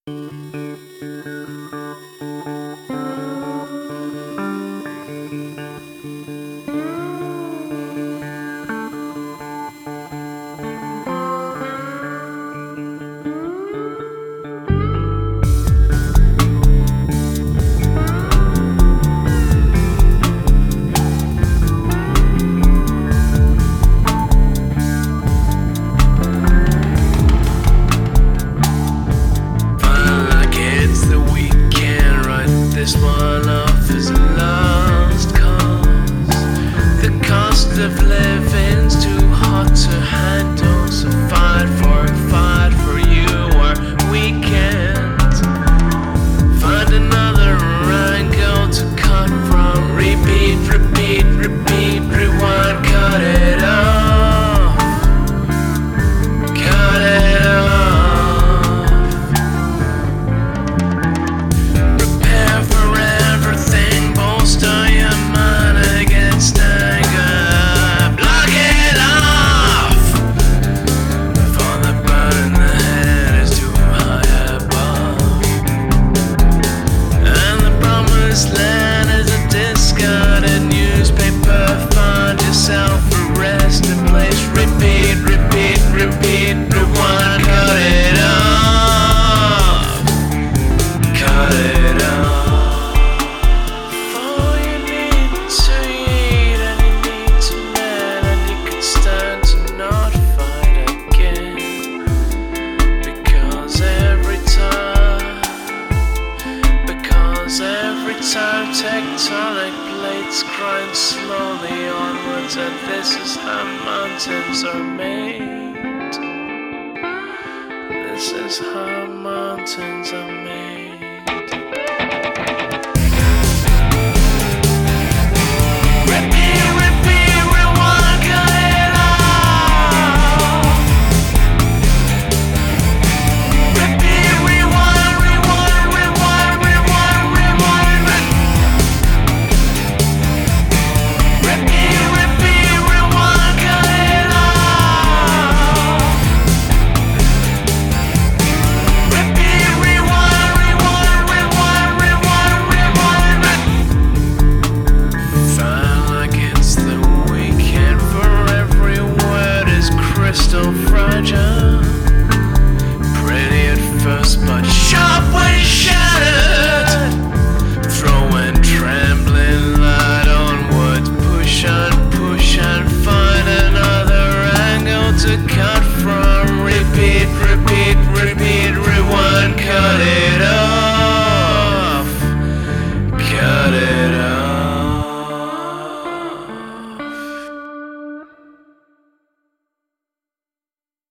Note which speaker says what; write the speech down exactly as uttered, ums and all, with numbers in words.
Speaker 1: This one off is a lost cause. The cost of living's too hot to handle. So fight for it, fight for you, or we can't find another angle to cut from. Repeat, repeat, repeat, rewind, cut it off, cut it off. Tectonic plates grind slowly onwards, and this is how mountains are made. This is how mountains are made. Crystal fragile, pretty at first, but shut